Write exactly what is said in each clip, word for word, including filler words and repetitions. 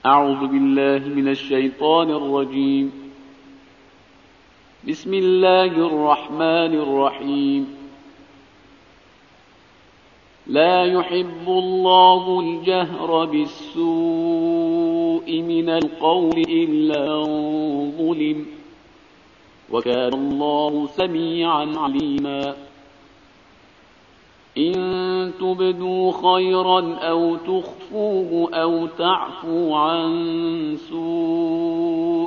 أعوذ بالله من الشيطان الرجيم. بسم الله الرحمن الرحيم. لا يحب الله الجهر بالسوء من القول إلا من ظلم، وكان الله سميعا عليما. إن تبدوا خيرا أو تخفوه أو تعفوا عن سوء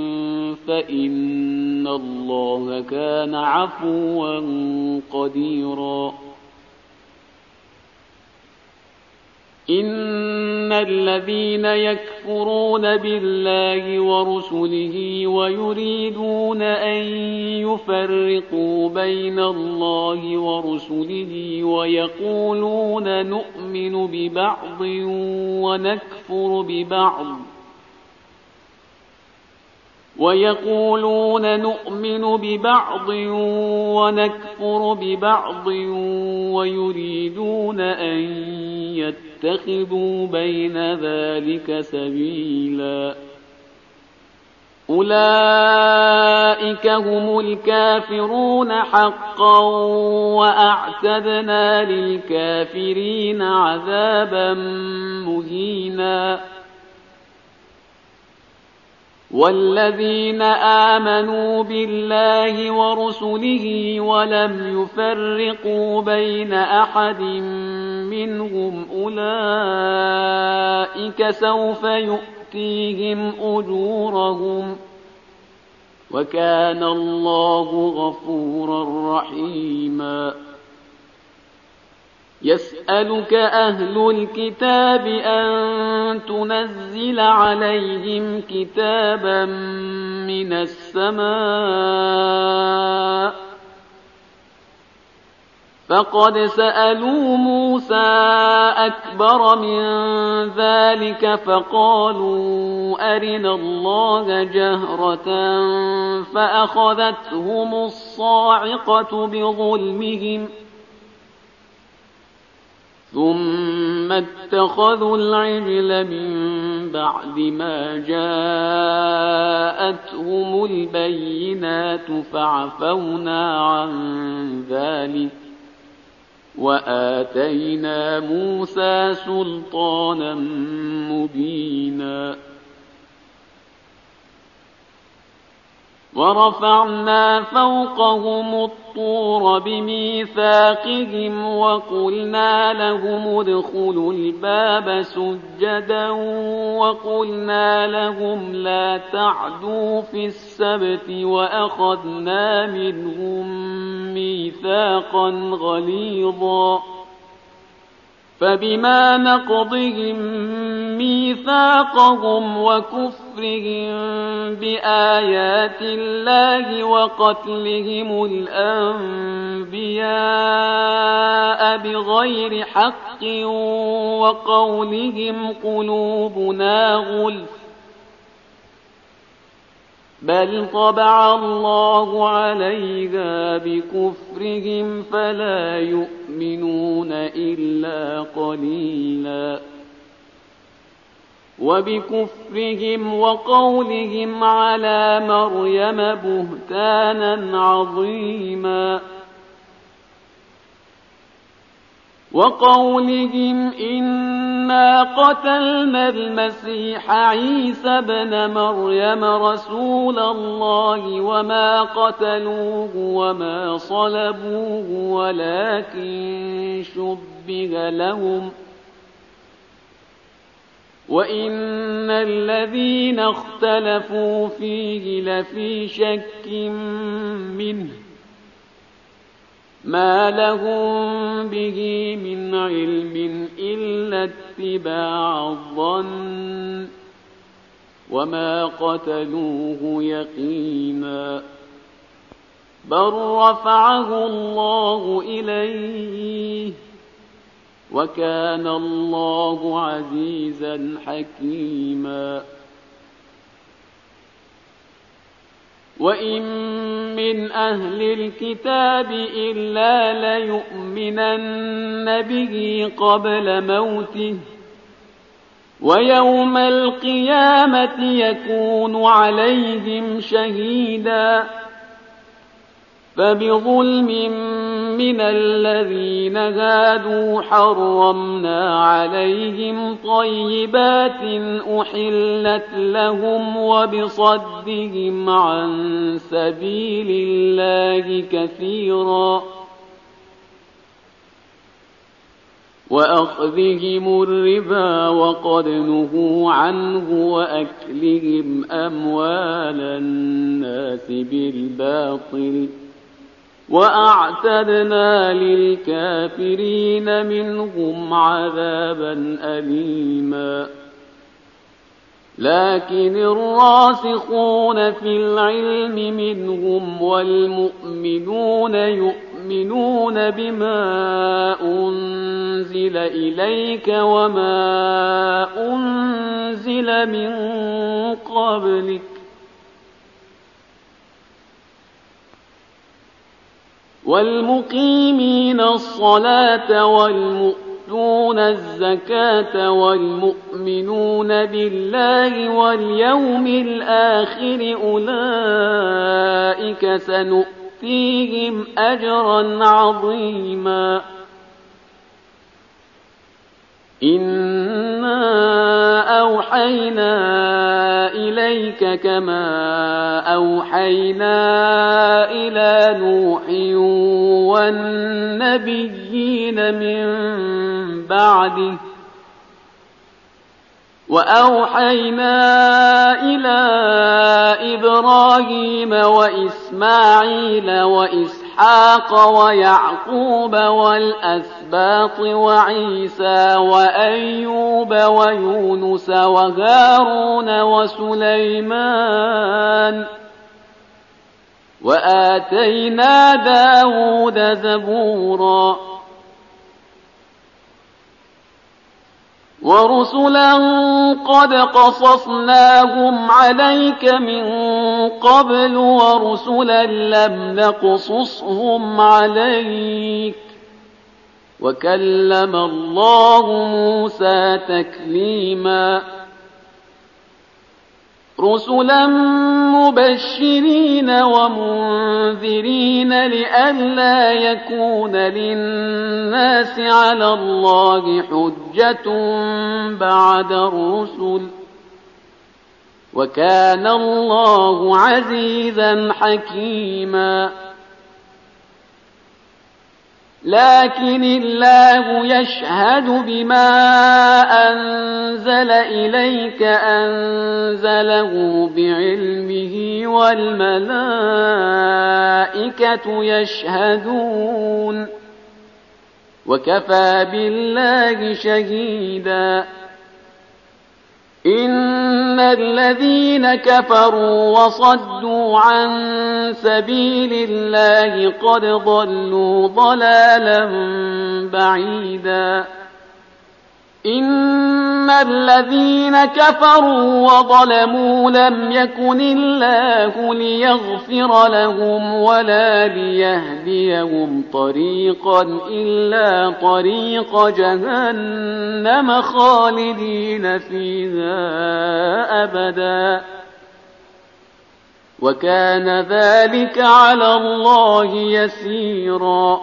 فإن الله كان عفوا قديرا. إن الذين يكفرون بالله ورسله ويريدون أن يفرقوا بين الله ورسله ويقولون نؤمن ببعض ونكفر ببعض ويقولون نؤمن ببعض ونكفر ببعض ويريدون أن يتخذوا بين ذلك سبيلا. أولئك هم الكافرون حقا، وأعتدنا للكافرين عذابا مهينا. والذين آمنوا بالله ورسله ولم يفرقوا بين أحد منهم أولئك سوف يؤتيهم أجورهم، وكان الله غفورا رحيما. يسألك أهل الكتاب أن تنزل عليهم كتابا من السماء، فقد سألوا موسى أكبر من ذلك فقالوا أرنا الله جهرة فأخذتهم الصاعقة بظلمهم، ثم اتخذوا العجل من بعد ما جاءتهم البينات فعفونا عن ذلك وآتينا موسى سلطانا مبينا. ورفعنا فوقهم الطور بميثاقهم وقلنا لهم ادخلوا الباب سجدا وقلنا لهم لا تعدوا في السبت وأخذنا منهم ميثاقا غليظا. فبما نقضهم ميثاقهم وكفرهم بآيات الله وقتلهم الأنبياء بغير حق وقولهم قلوبنا غلف، بل طبع الله عليها بكفرهم فلا يؤمنون إلا قليلا. وبكفرهم وقولهم على مريم بهتانا عظيما، وقولهم إنا قتلنا المسيح عيسى ابن مريم رسول الله وما قتلوه وما صلبوه ولكن شبه لهم، وإن الذين اختلفوا فيه لفي شك منه ما لهم به من علم إلا اتباع الظن وما قتلوه يقينا، بل رفعه الله إليه وكان الله عزيزا حكيما. وإن من أهل الكتاب إلا ليؤمنن به قبل موته ويوم القيامة يكون عليهم شهيدا فبظلم من الذين هادوا حرمنا عليهم طيبات أحلت لهم وبصدهم عن سبيل الله كثيرا وأخذهم الربا وقد نهوا عنه وأكلهم أموال الناس بالباطل وأعتدنا للكافرين منهم عذابا أليما لكن الراسخون في العلم منهم والمؤمنون يؤمنون بما أنزل إليك وما أنزل من قبلك والمقيمين الصلاة والمؤتون الزكاة والمؤمنون بالله واليوم الآخر أولئك سنؤتيهم أجرا عظيما إنا أوحينا إليك كما أوحينا إلى نوح والنبيين من بعده وأوحينا إلى إبراهيم وإسماعيل وإسحاق ويعقوب والأسباط وعيسى وأيوب ويونس وهارون وسليمان وآتينا داود زبورا ورسلا قد قصصناهم عليك من قبل ورسلا لم نقصصهم عليك وكلم الله موسى تكليما رسلا مبشرين ومنذرين لئلا يكون للناس على الله حجة بعد الرسل وكان الله عزيزا حكيما لكن الله يشهد بما أنزل إليك أنزله بعلمه والملائكة يشهدون وكفى بالله شهيدا إن الذين كفروا وصدوا عن سبيل الله قد ضلوا ضلالا بعيدا إن الذين كفروا وظلموا لم يكن الله ليغفر لهم ولا ليهديهم طريقا إلا طريق جهنم خالدين فيها أبدا وكان ذلك على الله يسيرا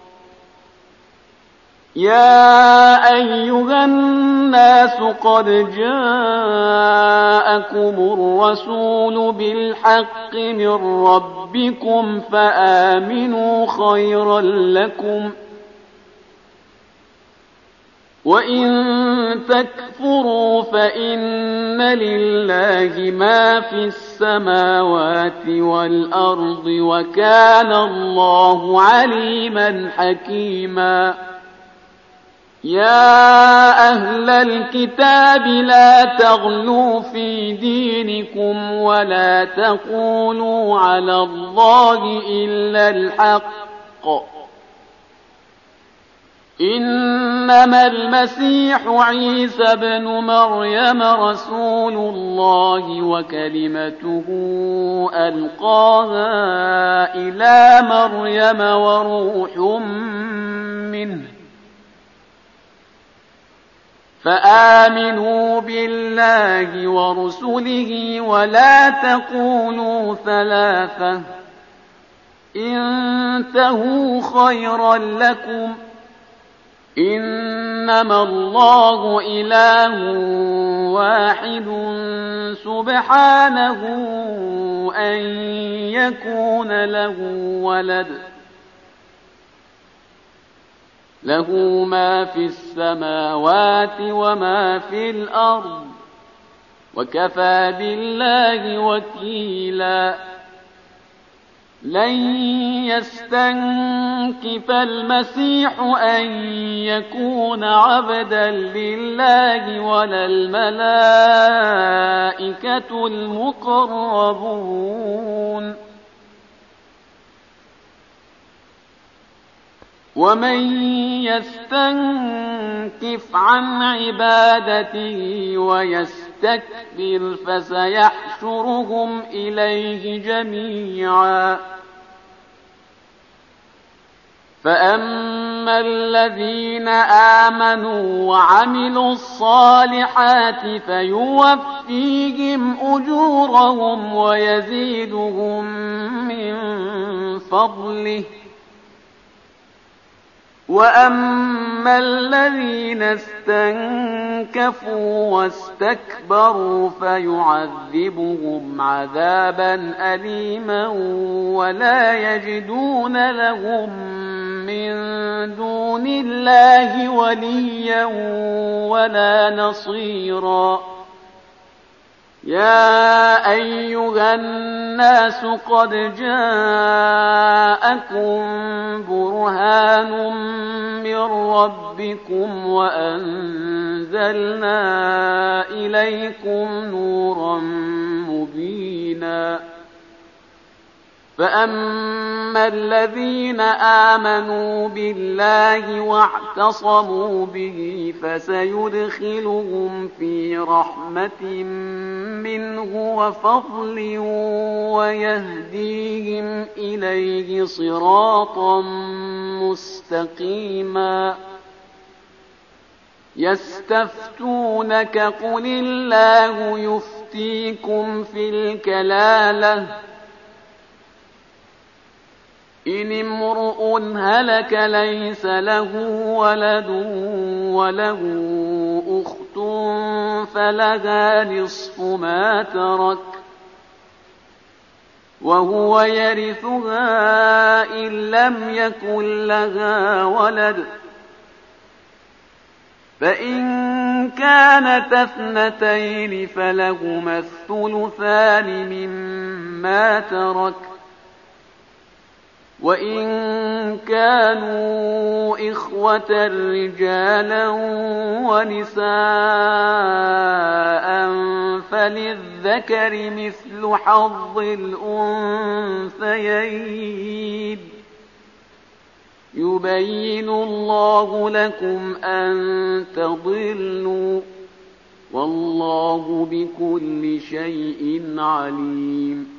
يا أيها الناس قد جاءكم الرسول بالحق من ربكم فآمنوا خيرا لكم وإن تكفروا فإن لله ما في السماوات والأرض وكان الله عليما حكيما يا أهل الكتاب لا تغلوا في دينكم ولا تقولوا على الله إلا الحق إنما المسيح عيسى بن مريم رسول الله وكلمته ألقاها إلى مريم وروح منه فآمنوا بالله ورسله ولا تقولوا ثلاثة انتهوا خيرا لكم إنما الله إله واحد سبحانه أن يكون له ولد له ما في السماوات وما في الأرض وكفى بالله وكيلا لن يستنكف المسيح أن يكون عبدا لله ولا الملائكة المقربون ومن يستنكف عن عبادته ويستكبر فسيحشرهم إليه جميعا فأما الذين آمنوا وعملوا الصالحات فيوفيهم أجورهم ويزيدهم من فضله وأما الذين استنكفوا واستكبروا فيعذبهم عذابا أليما ولا يجدون لهم من دون الله وليا ولا نصيرا يا أيها الناس قد جاءكم برهان من ربكم وأنزلنا إليكم نورا مبينا فأما الذين آمنوا بالله واعتصموا به فسيدخلهم في رحمة منه وفضل ويهديهم إليه صراطا مستقيما يستفتونك قل الله يفتيكم في الكلالة إن امرؤ هلك ليس له ولد وله أخت فلها نصف ما ترك وهو يرثها إن لم يكن لها ولد فإن كانت اثنتين فلهما الثلثان مما ترك وإن كانوا إخوة رجالا ونساء فللذكر مثل حظ الأنثيين يبين الله لكم أن تضلوا والله بكل شيء عليم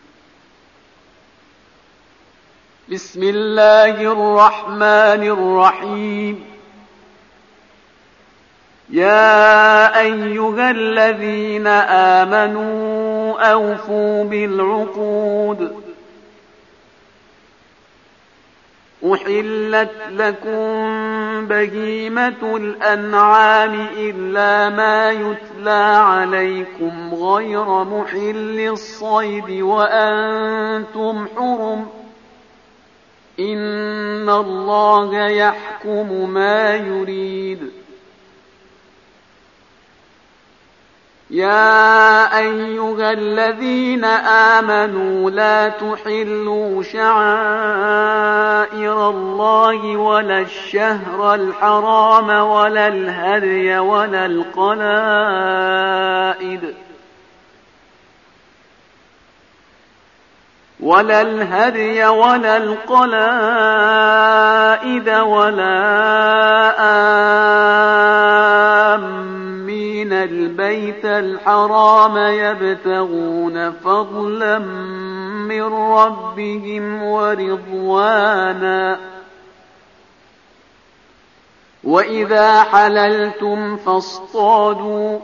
بسم الله الرحمن الرحيم يا أيها الذين آمنوا أوفوا بالعقود أحلت لكم بهيمة الأنعام إلا ما يتلى عليكم غير محل الصيد وأنتم حرم إن الله يحكم ما يريد يا أيها الذين آمنوا لا تحلوا شعائر الله ولا الشهر الحرام ولا الهدي ولا القلائد ولا الهدي ولا القلائد ولا آمين البيت الحرام يبتغون فضلا من ربهم ورضوانا وإذا حللتم فاصطادوا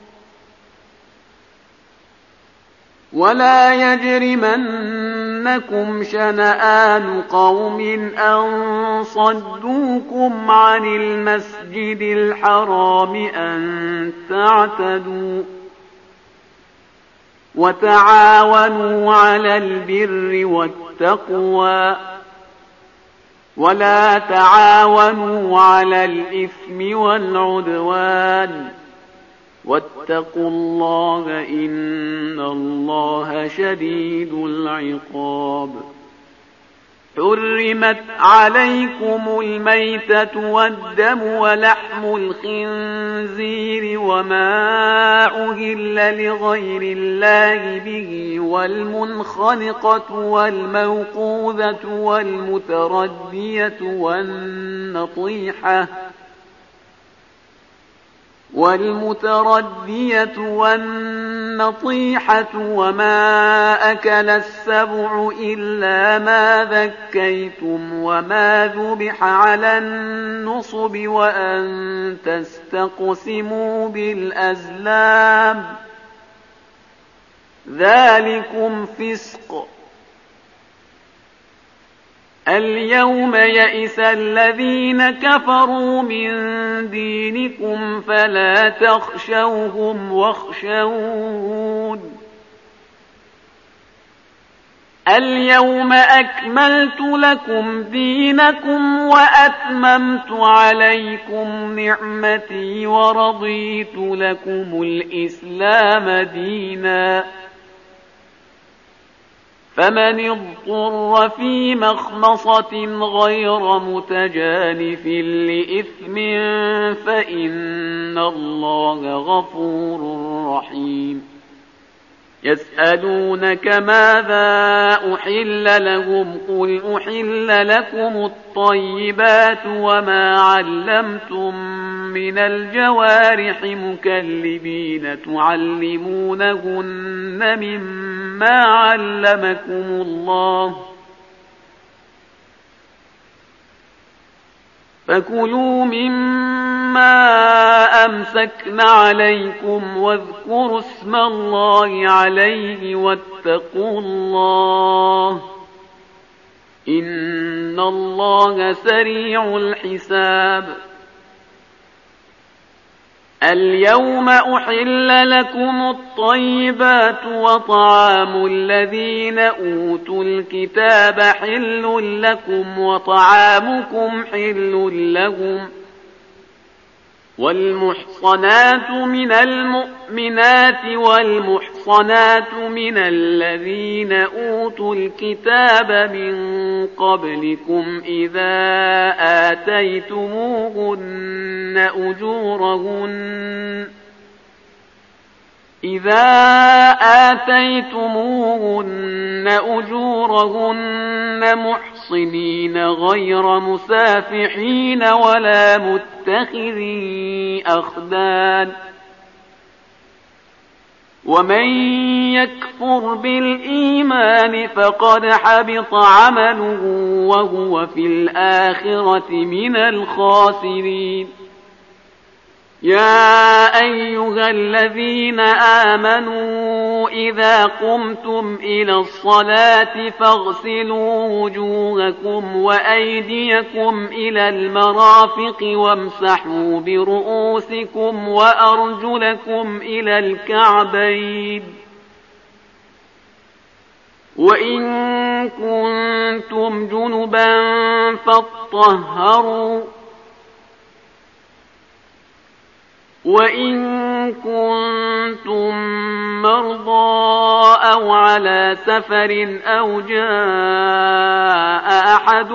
ولا يجرمنكم شنآن قوم أن صدوكم عن المسجد الحرام أن تعتدوا وتعاونوا على البر والتقوى ولا تعاونوا على الإثم والعدوان واتقوا الله إن الله شديد العقاب. حرمت عليكم الميتة والدم ولحم الخنزير وما أهل لغير الله به والمنخنقة والموقوذة والمتردية والنطيحة والمتردية والنطيحة وما أكل السبع إلا ما ذكيتم وما ذبح على النصب وأن تستقسموا بالأزلام ذلكم فسق. اليوم يئس الذين كفروا من دينكم فلا تخشوهم واخشون. اليوم أكملت لكم دينكم وأتممت عليكم نعمتي ورضيت لكم الإسلام دينا. فمن اضطر في مخمصة غير متجانف لإثم فإن الله غفور رحيم. يسألونك ماذا أحل لهم قل أحل لكم الطيبات وما علمتم من الجوارح مكلبين تعلمونهن مما علمكم الله فكلوا مما أمسكن عليكم واذكروا اسم الله عليه واتقوا الله إن الله سريع الحساب. اليوم أحل لكم الطيبات وطعام الذين أوتوا الكتاب حل لكم وطعامكم حل لهم والمحصنات من المؤمنات والمحصنات من الذين أوتوا الكتاب من قبلكم إذا آتيتموهن أجورهن إذا آتيتموهن أجورهن محصنين غير مسافحين ولا متخذي أخدان. ومن يكفر بالإيمان فقد حبط عمله وهو في الآخرة من الخاسرين. يا أيها الذين آمنوا إذا قمتم إلى الصلاة فاغسلوا وجوهكم وأيديكم إلى المرافق وامسحوا برؤوسكم وأرجلكم إلى الكعبين وإن كنتم جنبا فاطهروا وإن كنتم مرضى أو على سفر أو جاء أحد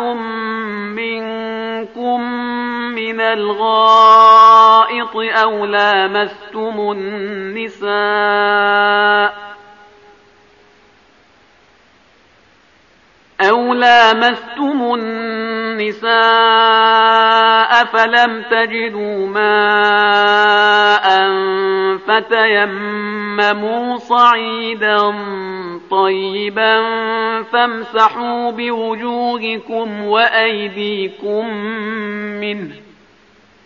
منكم من الغائط أو لامستم النساء أو لامستم النساء فلم تجدوا ماء فتيمموا صعيدا طيبا فامسحوا بوجوهكم وأيديكم منه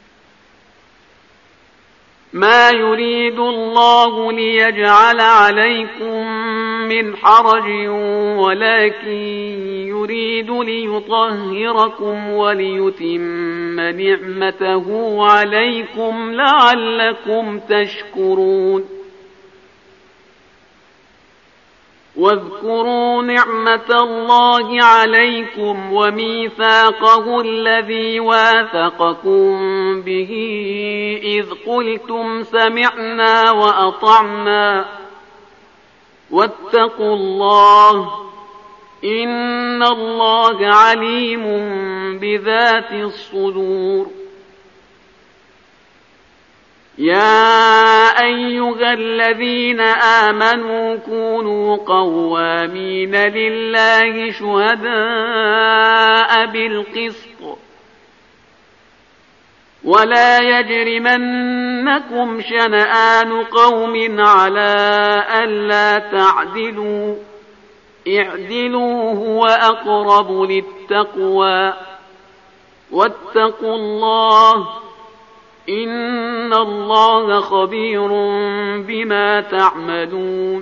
ما يريد الله ليجعل عليكم من حرج ولكن يريد ليطهركم وليتم نعمته عليكم لعلكم تشكرون واذكروا نعمة الله عليكم وميثاقه الذي واثقكم به إذ قلتم سمعنا وأطعنا واتقوا الله إن الله عليم بذات الصدور يا أيها الذين آمنوا كونوا قوامين لله شهداء بالقسط ولا يجرمنكم شنآن قوم على ألا تعدلوا اعدلوا هو أقرب للتقوى واتقوا الله إن الله خبير بما تعملون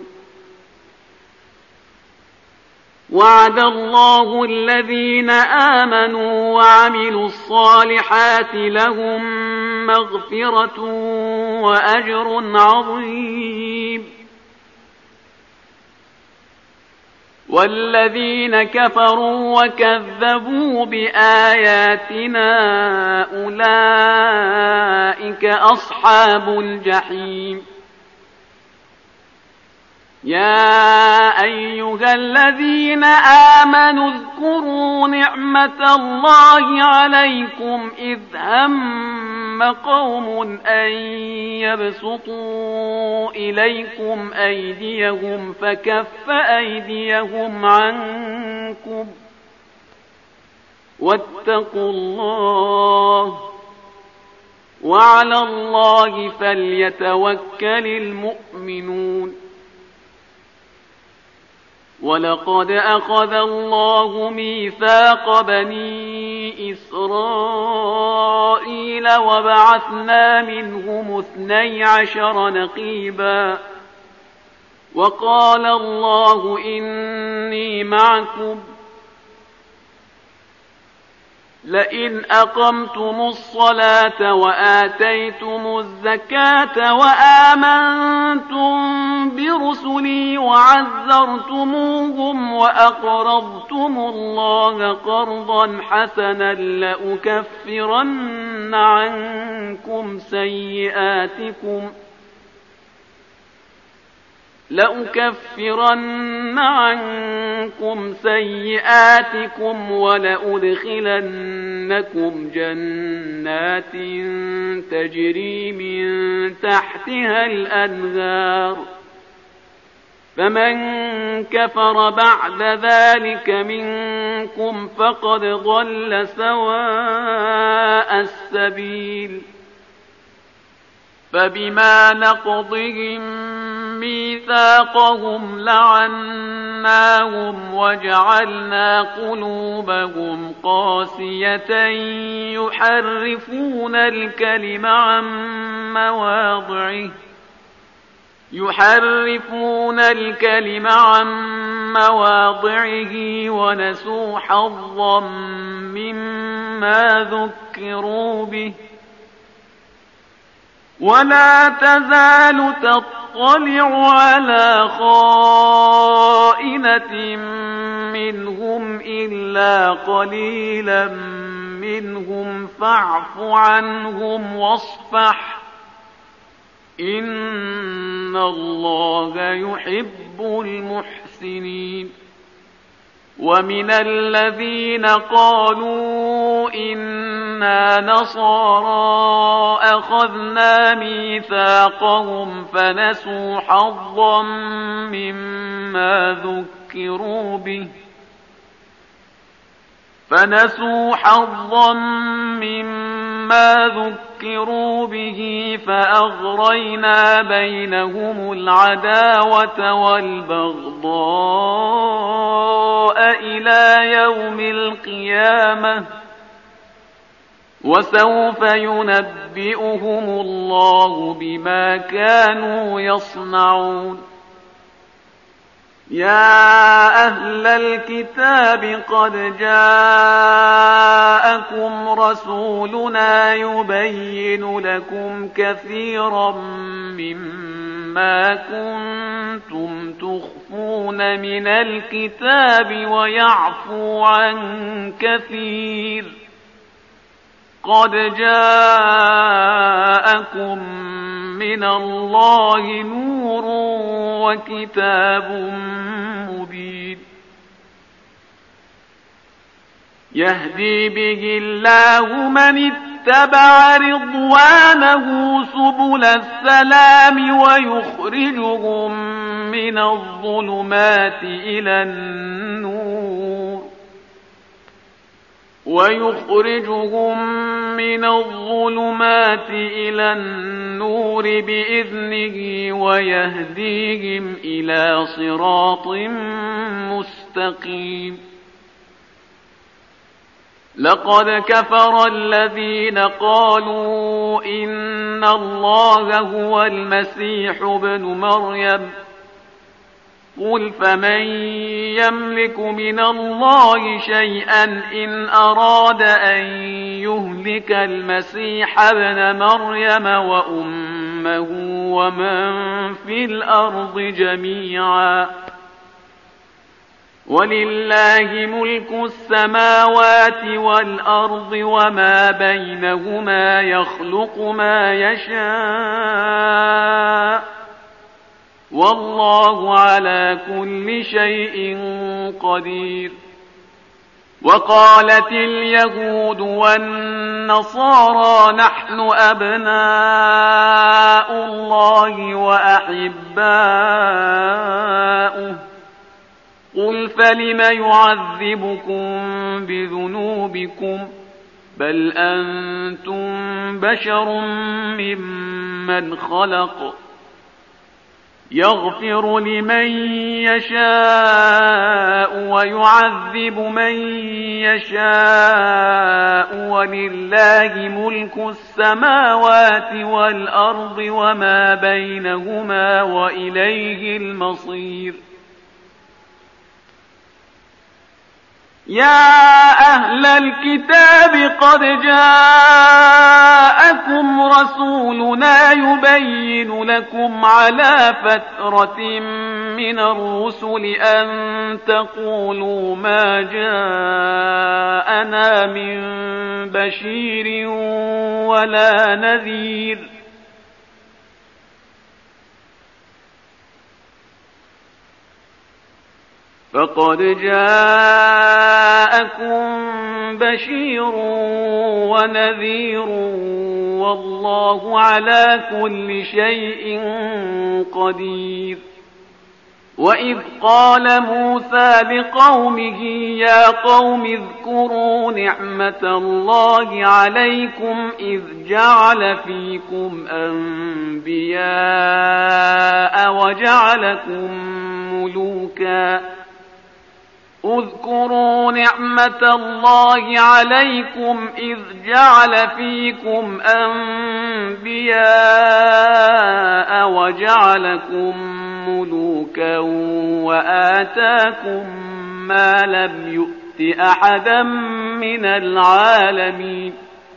وعد الله الذين آمنوا وعملوا الصالحات لهم مغفرة وأجر عظيم والذين كفروا وكذبوا بآياتنا أولئك أصحاب الجحيم يا أيها الذين آمنوا اذكروا نعمة الله عليكم إذ هم قوم أن يبسطوا إليكم أيديهم فكف أيديهم عنكم واتقوا الله وعلى الله فليتوكل المؤمنون ولقد أخذ الله ميثاق بني إسرائيل وبعثنا منهم اثني عشر نقيبا وقال الله إني معكم لئن أقمتم الصلاة وآتيتم الزكاة وآمنتم برسلي وعزرتموهم وأقرضتم الله قرضا حسنا لأكفرن عنكم سيئاتكم لأكفرن عنكم سيئاتكم ولأدخلنكم جنات تجري من تحتها الأنهار فمن كفر بعد ذلك منكم فقد ضل سواء السبيل فبما نقضهم ميثاقهم لعناهم وجعلنا قلوبهم قاسية يحرفون الكلم عن مواضعه يحرفون الكلم عن مواضعه ونسوا حظا مما ذكروا به ولا تزال تطلع على خائنة منهم إلا قليلا منهم فاعف عنهم واصفح إن الله يحب المحسنين ومن الذين قالوا إنا نصارى أخذنا ميثاقهم فنسوا حظا مما ذكروا به فنسوا حظا مما ذكروا به فأغرينا بينهم العداوة والبغضاء إلى يوم القيامة وسوف ينبئهم الله بما كانوا يصنعون. يا أهل الكتاب قد جاءكم رسولنا يبين لكم كثيرا مما كنتم تخفون من الكتاب ويعفو عن كثير. قد جاءكم من الله نور وكتاب مبين يهدي به الله من اتبع رضوانه سبل السلام ويخرجهم من الظلمات إلى النور ويخرجهم من الظلمات إلى النور بإذنه ويهديهم إلى صراط مستقيم. لقد كفر الذين قالوا إن الله هو المسيح ابن مريم قل فمن يملك من الله شيئا إن أراد أن يهلك المسيح ابن مريم وأمه ومن في الأرض جميعا ولله ملك السماوات والأرض وما بينهما يخلق ما يشاء والله على كل شيء قدير. وقالت اليهود والنصارى نحن أبناء الله وأحباؤه قل فلم يعذبكم بذنوبكم بل أنتم بشر ممن خلق يغفر لمن يشاء ويعذب من يشاء ولله ملك السماوات والأرض وما بينهما وإليه المصير. يا أهل الكتاب قد جاءكم رسولنا يبين لكم على فترة من الرسل أن تقولوا ما جاءنا من بشير ولا نذير فقد جاءكم بشير ونذير والله على كل شيء قدير. وإذ قال موسى لقومه يا قوم اذكروا نعمة الله عليكم إذ جعل فيكم أنبياء وجعلكم ملوكا اذكروا نعمة الله عليكم إذ جعل فيكم أنبياء وجعلكم ملوكا وآتاكم ما لم يؤت أحدا من العالمين.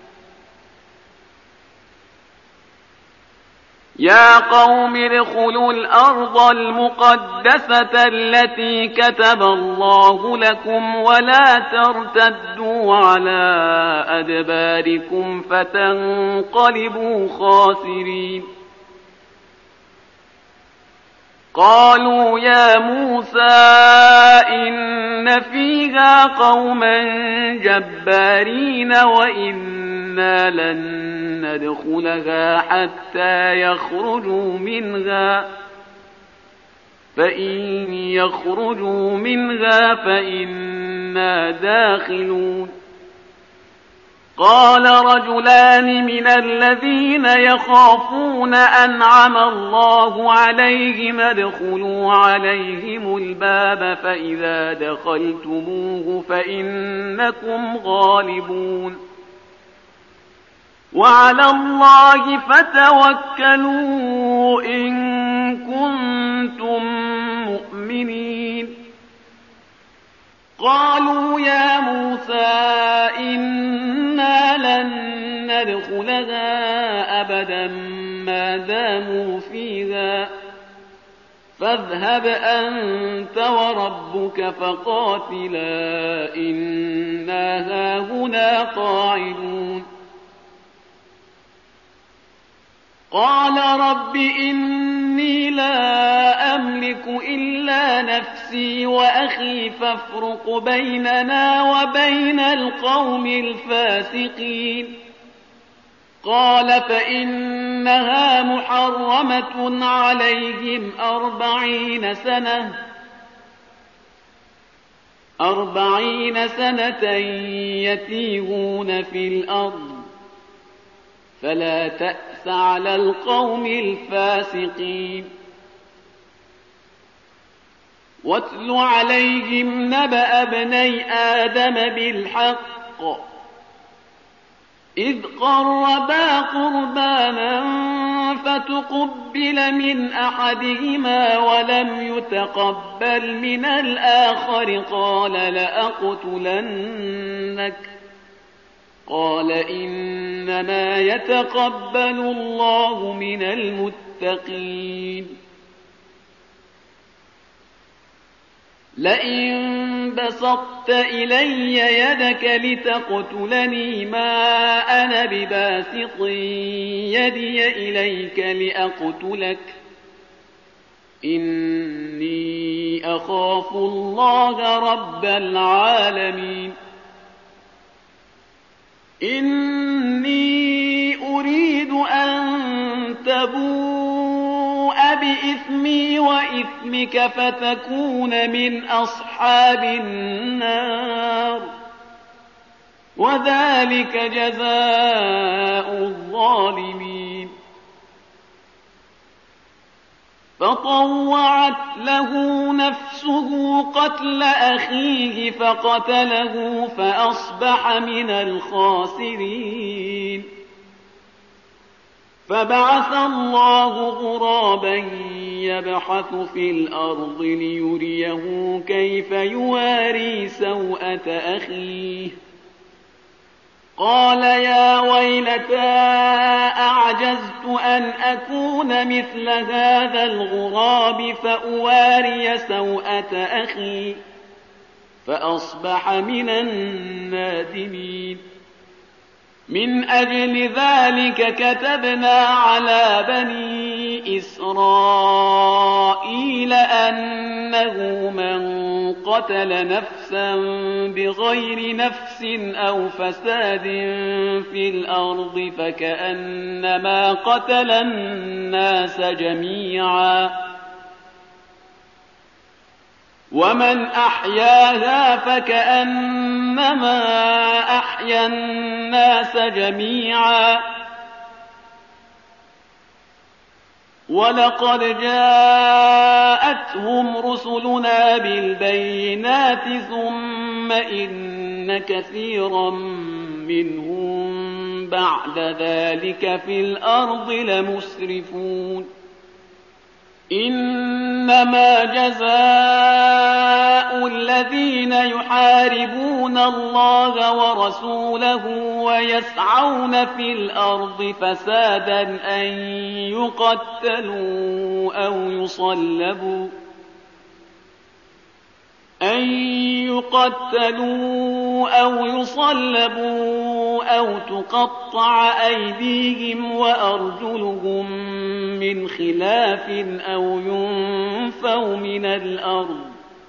يا قوم ادخلوا الأرض المقدسة التي كتب الله لكم ولا ترتدوا على أدباركم فتنقلبوا خاسرين. قالوا يا موسى إن فيها قوما جبارين وإنا لن ندخلها حتى يخرجوا منها فإن يخرجوا منها فإنا داخلون. قال رجلان من الذين يخافون أنعم الله عليهم ادخلوا عليهم الباب فإذا دخلتموه فإنكم غالبون. وعلى الله فتوكلوا إن كنتم مؤمنين. قالوا يا موسى إنا لن ندخلها أبدا ما داموا فيها فاذهب أنت وربك فقاتلا إنا هاهنا قاعدون. قال رب إني لا أملك إلا نفسي وأخي فافرق بيننا وبين القوم الفاسقين. قال فإنها محرمة عليهم أربعين سنة أربعين سنة يتيهون في الأرض فلا تأس على القوم الفاسقين. واتل عليهم نبأ ابني آدم بالحق إذ قربا قربانا فتقبل من أحدهما ولم يتقبل من الآخر قال لأقتلنك قال إنما يتقبل الله من المتقين. لئن بسطت إلي يدك لتقتلني ما أنا بباسط يدي إليك لأقتلك إني أخاف الله رب العالمين. إني أريد أن تبوء بإثمي وإثمك فتكون من أصحاب النار وذلك جزاء الظالمين. فطوعت له نفسه قتل أخيه فقتله فأصبح من الخاسرين. فبعث الله غرابا يبحث في الأرض ليريه كيف يواري سوءة أخيه قال يا ويلتى أعجزت أن أكون مثل هذا الغراب فأواري سوءة أخي فأصبح من النادمين. من أجل ذلك كتبنا على بني إسرائيل أنه من قتل نفسا بغير نفس أو فساد في الأرض فكأنما قتل الناس جميعا ومن أحياها فكأنما أحيا الناس جميعا ولقد جاءتهم رسلنا بالبينات ثم إن كثيرا منهم بعد ذلك في الأرض لمسرفون. إنما جزاء الذين يحاربون الله ورسوله ويسعون في الأرض فسادا أن يقتلوا أو يصلبوا أن يقتلوا أو يصلبوا أو تقطع أيديهم وأرجلهم من خلاف أو ينفوا من الأرض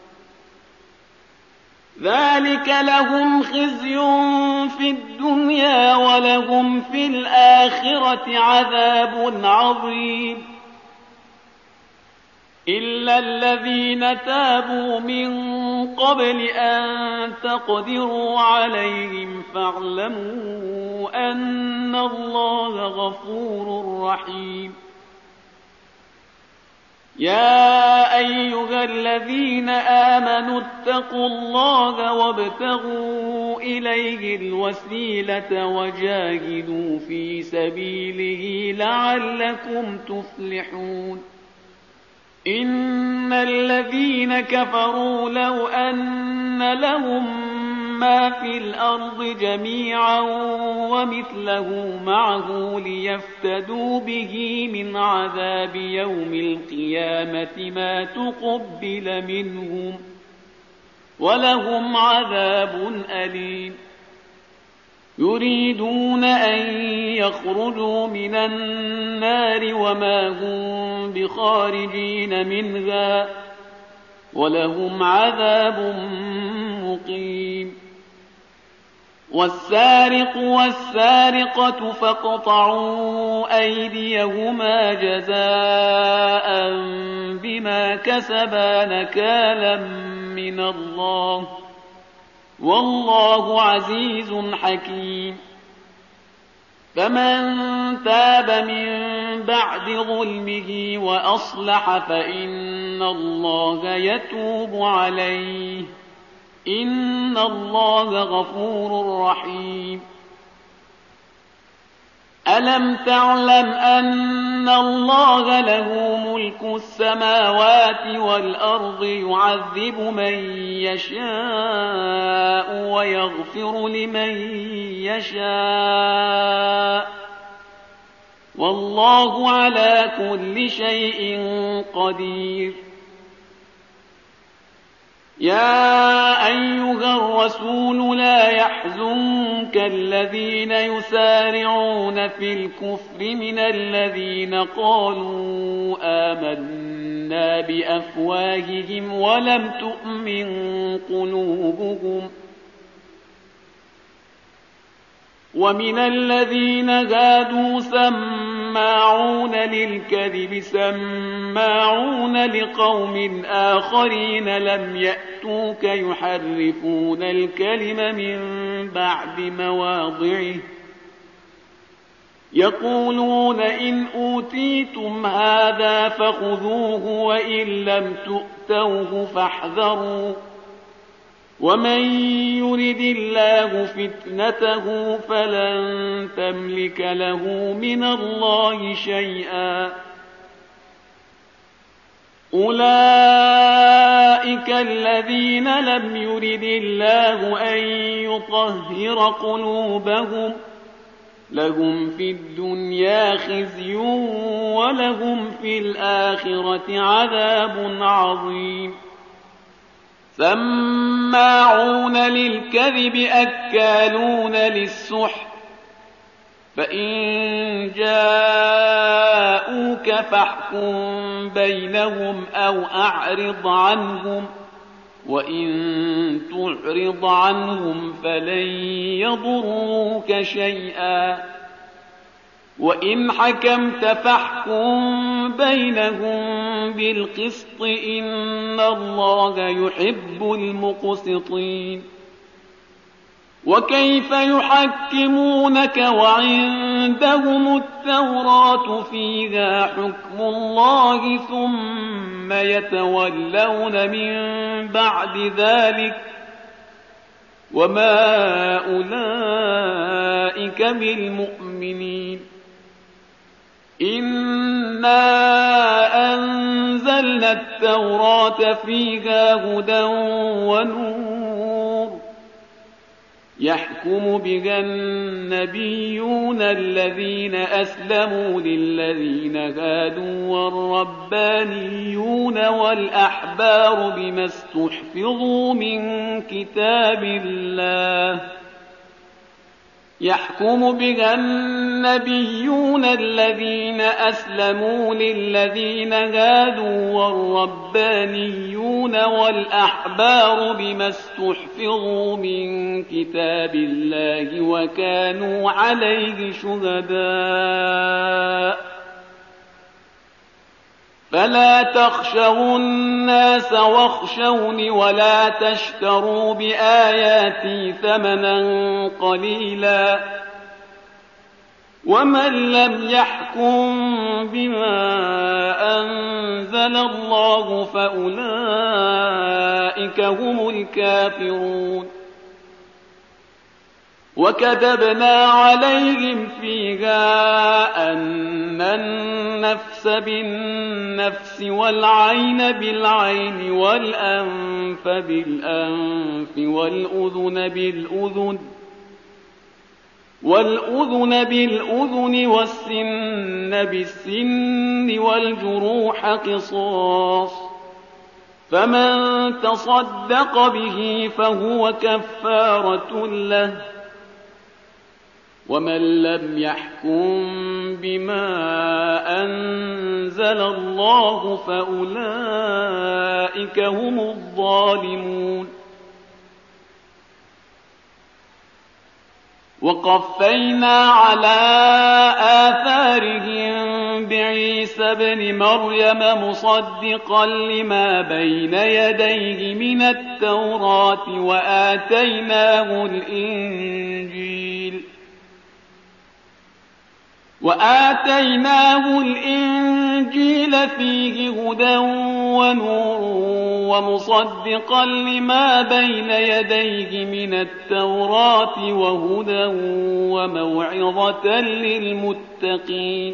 ذلك لهم خزي في الدنيا ولهم في الآخرة عذاب عظيم. إلا الذين تابوا من قبل أن تقدروا عليهم فاعلموا أن الله غفور رحيم. يا أيها أيها الذين آمنوا اتقوا الله وابتغوا إليه الوسيلة وجاهدوا في سبيله لعلكم تفلحون إن الذين كفروا لو أن لهم ما في الأرض جميعا ومثله معه ليفتدوا به من عذاب يوم القيامة ما تقبل منهم ولهم عذاب أليم يريدون أن يخرجوا من النار وما هم بخارجين منها ولهم عذاب مقيم والسارق والسارقة فاقطعوا أيديهما جزاء بما كسبا نكالا من الله والله عزيز حكيم فمن تاب من بعد ظلمه وأصلح فإن الله يتوب عليه إن الله غفور رحيم ألم تعلم أن الله له ملك السماوات والأرض يعذب من يشاء ويغفر لمن يشاء والله على كل شيء قدير يا أيها الرسول لا يحزنك الذين يسارعون في الكفر من الذين قالوا آمنا بأفواههم ولم تؤمن قلوبهم ومن الذين هادوا سماعون للكذب سماعون لقوم آخرين لم يأتوك يحرفون الكلم من بعد مواضعه يقولون إن أوتيتم هذا فخذوه وإن لم تؤتوه فاحذروا ومن يرد الله فتنته فلن تملك له من الله شيئا أولئك الذين لم يرد الله أن يطهر قلوبهم لهم في الدنيا خزي ولهم في الآخرة عذاب عظيم سماعون للكذب أكالون للسحت فإن جاءوك فاحكم بينهم أو أعرض عنهم وإن تعرض عنهم فلن يضروك شيئا وإن حكمت فاحكم بينهم بالقسط إن الله يحب المقسطين وكيف يحكمونك وعندهم التوراة فيها حكم الله ثم يتولون من بعد ذلك وما أولئك بالمؤمنين إنا أنزلنا التوراة فيها هدى ونور يحكم بها النبيون الذين أسلموا للذين هادوا والربانيون والأحبار بما استحفظوا من كتاب الله يحكم بها النبيون الذين أسلموا للذين هادوا والربانيون والأحبار بما استحفظوا من كتاب الله وكانوا عليه شهداء فلا تخشوا الناس واخشوني ولا تشتروا بآياتي ثمنا قليلا ومن لم يحكم بما أنزل الله فأولئك هم الكافرون. وكتبنا عليهم فيها أن النفس بالنفس والعين بالعين والأنف بالأنف والأذن بالأذن والأذن بالأذن والسن بالسن والجروح قصاص، فمن تصدق به فهو كفارة له، ومن لم يحكم بما أنزل الله فأولئك هم الظالمون. وقفينا على آثارهم بعيسى ابن مريم مصدقا لما بين يديه من التوراة وآتيناه الإنجيل وآتيناه الإنجيل فيه هدى ونور ومصدقا لما بين يديه من التوراة وهدى وموعظة للمتقين.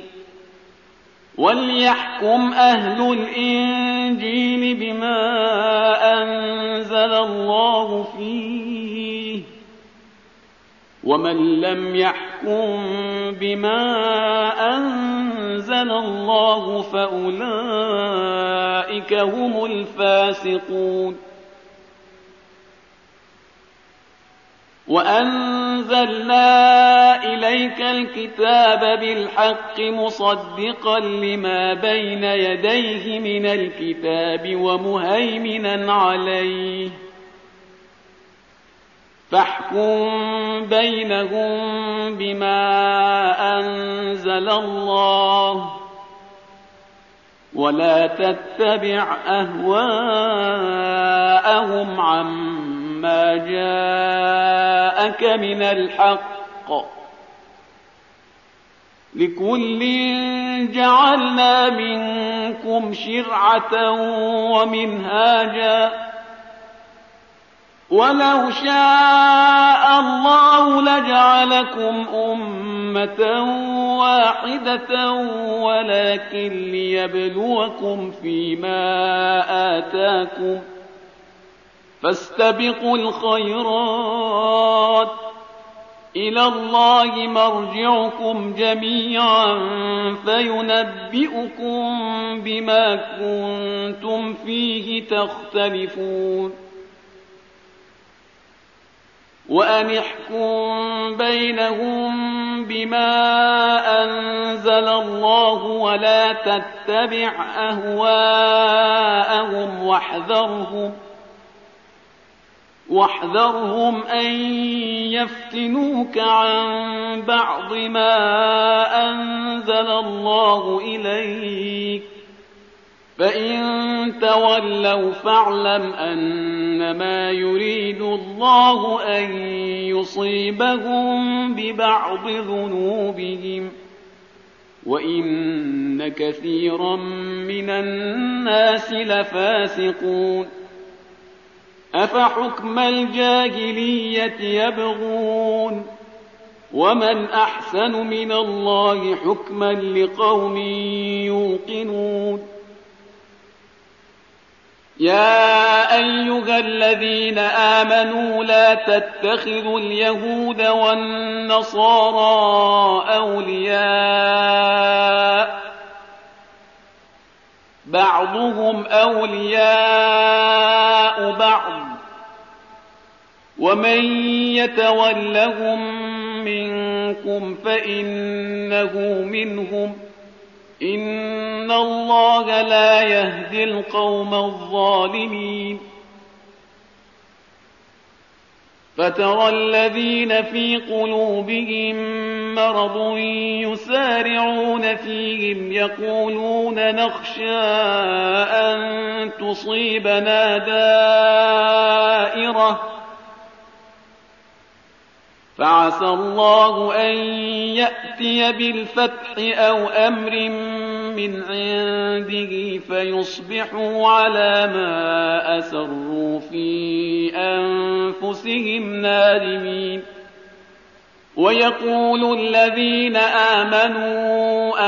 وليحكم أهل الإنجيل بما أنزل الله فيه، ومن لم يحكم بما أنزل الله فأولئك هم الفاسقون. وأنزلنا إليك الكتاب بالحق مصدقا لما بين يديه من الكتاب ومهيمنا عليه، فاحكم بينهم بما أنزل الله، ولا تتبع أهواءهم عما جاءك من الحق، لكل جعلنا منكم شرعة ومنهاجا، ولو شاء الله لجعلكم أمة واحدة ولكن ليبلوكم فيما آتاكم، فاستبقوا الخيرات، إلى الله مرجعكم جميعا فينبئكم بما كنتم فيه تختلفون. وأن احكم بينهم بما أنزل الله ولا تتبع أهواءهم واحذرهم واحذرهم أن يفتنوك عن بعض ما أنزل الله إليك، فإن تولوا فاعلم أنما يريد الله أن يصيبهم ببعض ذنوبهم، وإن كثيرا من الناس لفاسقون. أفحكم الجاهلية يبغون، ومن أحسن من الله حكما لقوم يوقنون. يا أيها الذين آمنوا لا تتخذوا اليهود والنصارى أولياء، بعضهم أولياء بعض، ومن يتولهم منكم فإنه منهم، إن الله لا يهدي القوم الظالمين. فترى الذين في قلوبهم مرض يسارعون فيهم يقولون نخشى أن تصيبنا دائرة فعسى الله أن يأتي بالفتح أو أمر من عنده فيصبحوا على ما أسروا في أنفسهم نادمين. ويقول الذين آمنوا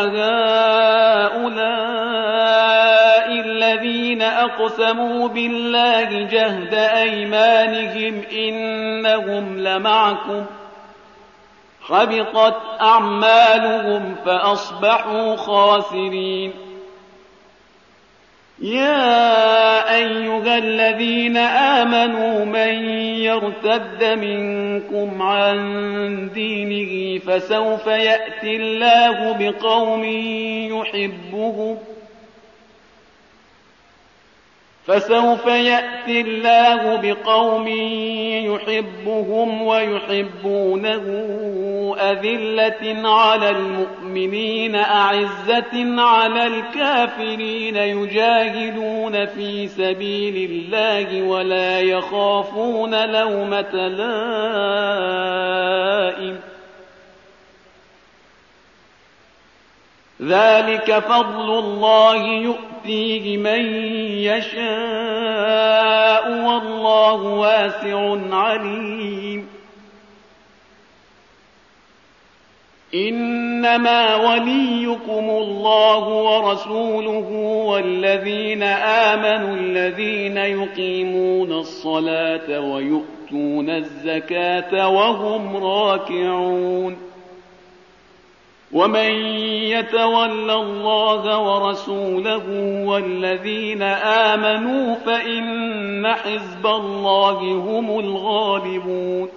أهؤلاء الذين أقسموا بالله جهد أيمانهم إنهم لمعكم حبطت أعمالهم فأصبحوا خاسرين. يا أيها الذين آمنوا من يرتد منكم عن دينه فسوف يأتي الله بقوم يحبهم فسوف يأتي الله بقوم يحبهم ويحبونه أذلة على المؤمنين أعزة على الكافرين يجاهدون في سبيل الله ولا يخافون لومة لائم. ذلك فضل الله يؤتيه من يشاء والله واسع عليم. إنما وليكم الله ورسوله والذين آمنوا الذين يقيمون الصلاة ويؤتون الزكاة وهم راكعون. ومن يتول الله ورسوله والذين آمنوا فإن حزب الله هم الغالبون.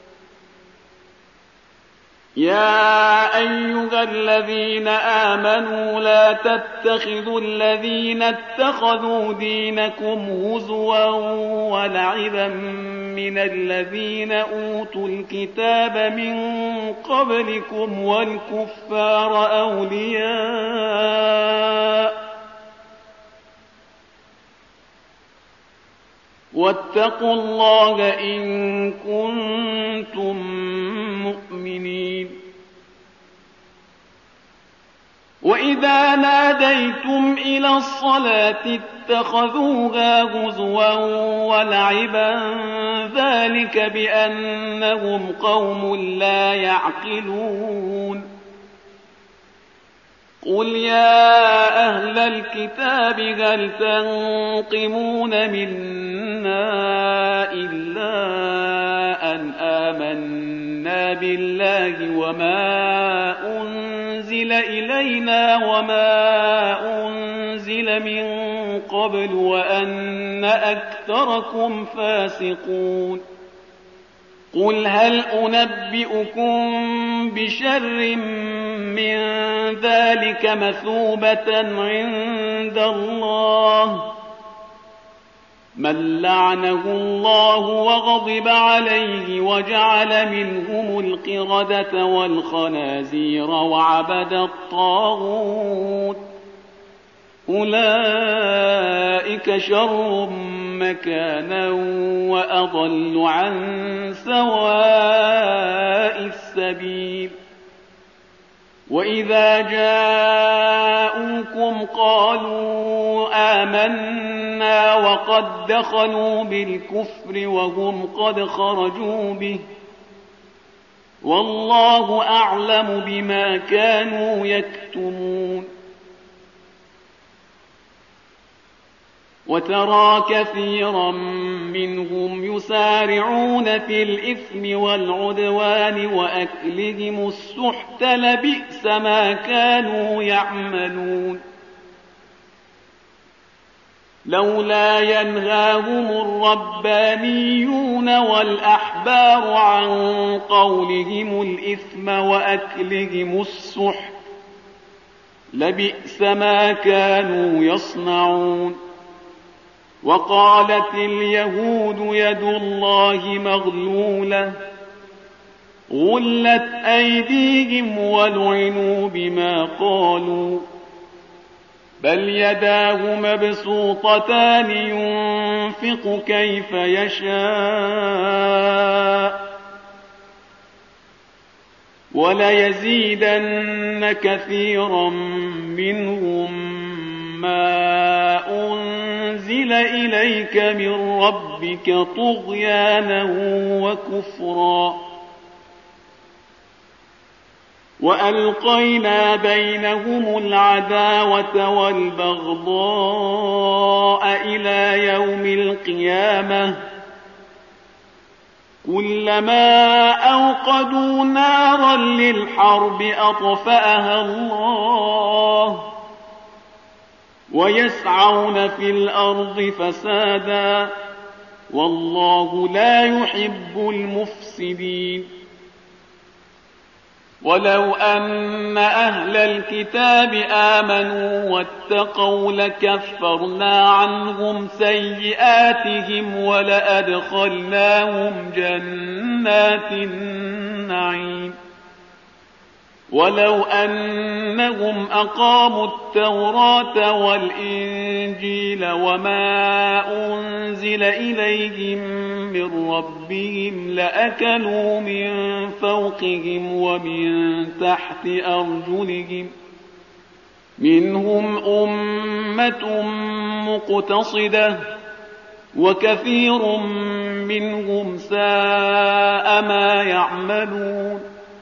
يا أيها الذين آمنوا لا تتخذوا الذين اتخذوا دينكم هزوا ولعبا من الذين أوتوا الكتاب من قبلكم والكفار أولياء واتقوا الله إن كنتم مؤمنين. وإذا ناديتم إلى الصلاة اتخذوها هزوا ولعبا ذلك بأنهم قوم لا يعقلون. قل يا أهل الكتاب هل تنقمون منا إلا أن آمنا بالله وما أنزل إلينا وما أنزل من قبل وأن أكثركم فاسقون. قل هل أنبئكم بشر من ذلك مثوبة عند الله من لعنه الله وغضب عليه وجعل منهم القردة والخنازير وعبد الطاغوت أولئك شر مكانا وأضل عن سواء السبيل. وإذا جاءوكم قالوا آمنا وقد دخلوا بالكفر وهم قد خرجوا به والله أعلم بما كانوا يكتمون. وترى كثيرا منهم يسارعون في الإثم والعدوان وأكلهم السحت لبئس ما كانوا يعملون. لولا ينهاهم الربانيون والأحبار عن قولهم الإثم وأكلهم السحت لبئس ما كانوا يصنعون. وقالت اليهود يد الله مغلولة غلت أيديهم ولعنوا بما قالوا بل يداه مبسوطتان ينفق كيف يشاء وليزيدن كثيرا منهم ما أنزل إليك من ربك طغيانا وكفرا وألقينا بينهم العداوة والبغضاء إلى يوم القيامة كلما أوقدوا نارا للحرب أطفأها الله ويسعون في الأرض فسادا والله لا يحب المفسدين ولو أن أهل الكتاب آمنوا واتقوا لكفرنا عنهم سيئاتهم ولأدخلناهم جنات النعيم ولو أنهم أقاموا التوراة والإنجيل وما أنزل إليهم من ربهم لأكلوا من فوقهم ومن تحت أرجلهم منهم أمة مقتصدة وكثير منهم ساء ما يعملون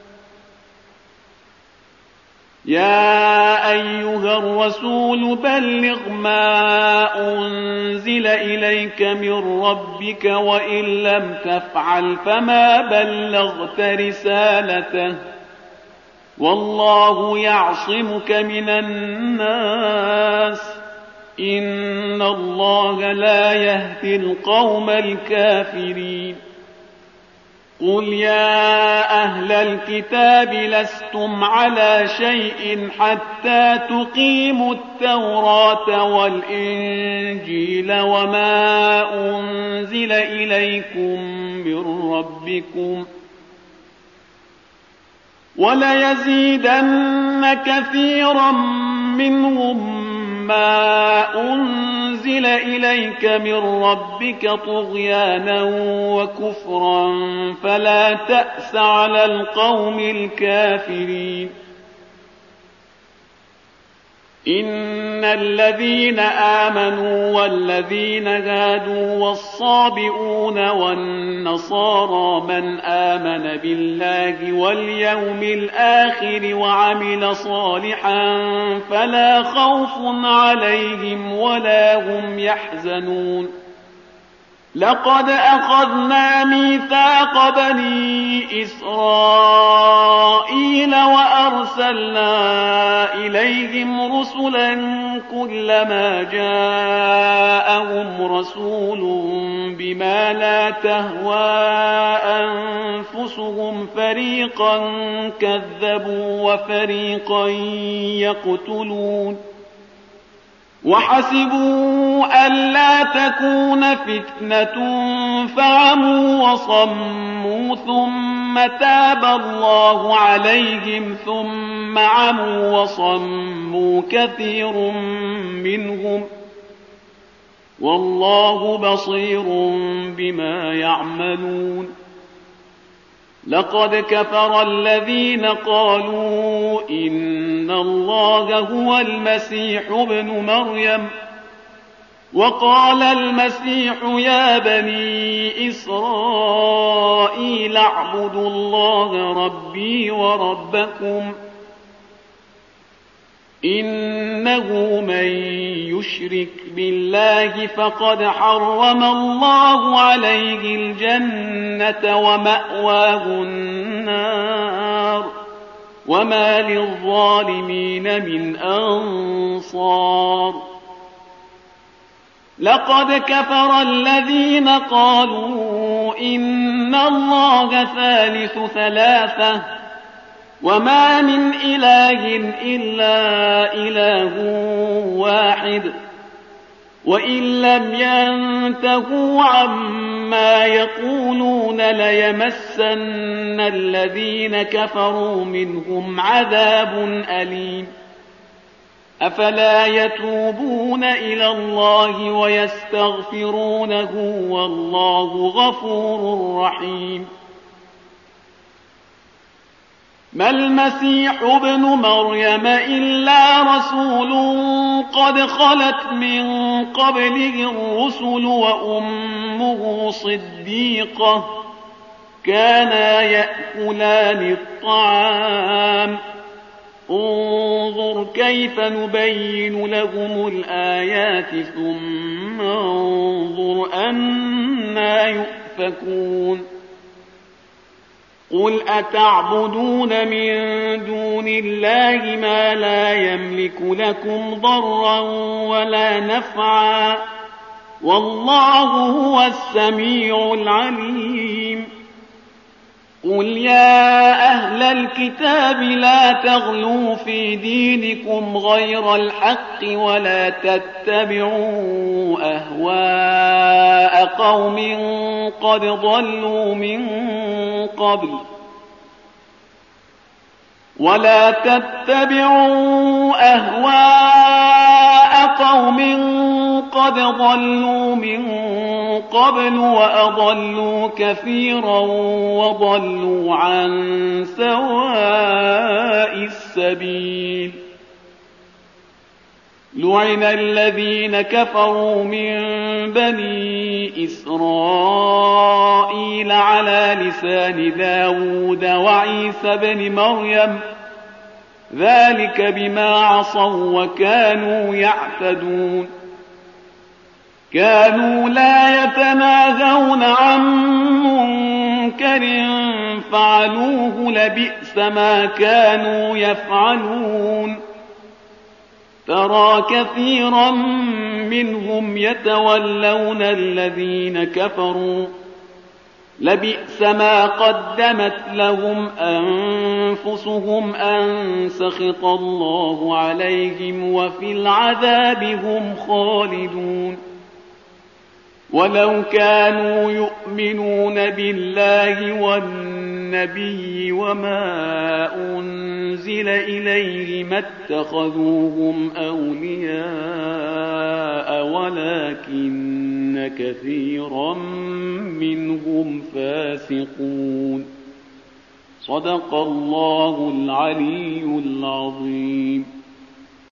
يا أيها الرسول بلغ ما أنزل إليك من ربك وإن لم تفعل فما بلغت رسالته والله يعصمك من الناس إن الله لا يهدي القوم الكافرين قل يا أهل الكتاب لستم على شيء حتى تقيموا التوراة والإنجيل وما أنزل إليكم من ربكم وليزيدن كثيرا منهم ما أنزل إليك من ربك طغيانا وكفرا فلا تأس على القوم الكافرين إن الذين آمنوا والذين هادوا والصابئون والنصارى من آمن بالله واليوم الآخر وعمل صالحا فلا خوف عليهم ولا هم يحزنون لقد أخذنا ميثاق بني إسرائيل وأرسلنا إليهم رسلا كلما جاءهم رسول بما لا تهوى أنفسهم فريقا كذبوا وفريقا يقتلون وحسبوا ألا تكون فتنة فعموا وصموا ثم تاب الله عليهم ثم عموا وصموا كثير منهم والله بصير بما يعملون لقد كفر الذين قالوا إن الله هو المسيح ابن مريم وقال المسيح يا بني إسرائيل اعبدوا الله ربي وربكم إنه من يشرك بالله فقد حرم الله عليه الجنة ومأواه النار وما للظالمين من أنصار لقد كفر الذين قالوا إن الله ثالث ثلاثة وما من إله إلا إله واحد وإن لم ينتهوا عما يقولون ليمسن الذين كفروا منهم عذاب أليم أفلا يتوبون إلى الله ويستغفرونه والله غفور رحيم ما المسيح ابن مريم إلا رسول قد خلت من قبله الرسل وأمه صديقة كانا يأكلان الطعام انظر كيف نبين لهم الآيات ثم انظر أنى يؤفكون قل أتعبدون من دون الله ما لا يملك لكم ضرا ولا نفعا والله هو السميع العليم قل يا أهل الكتاب لا تغلوا في دينكم غير الحق ولا تتبعوا أهواء قوم قد ضلوا من قبل ولا تتبعوا أهواء قوم قد ضلوا من قبل وأضلوا كثيرا وضلوا عن سواء السبيل لعن الذين كفروا من بني إسرائيل على لسان داود وعيسى بن مريم ذلك بما عصوا وكانوا يعتدون كانوا لا يتناهون عن منكر فعلوه لبئس ما كانوا يفعلون ترى كثيرا منهم يتولون الذين كفروا لبئس ما قدمت لهم أنفسهم أن سخط الله عليهم وفي العذاب هم خالدون ولو كانوا يؤمنون بالله والنبي وما أنزل إليه ما اتخذوهم أولياء ولكن كثيرا منهم فاسقون صدق الله العلي العظيم.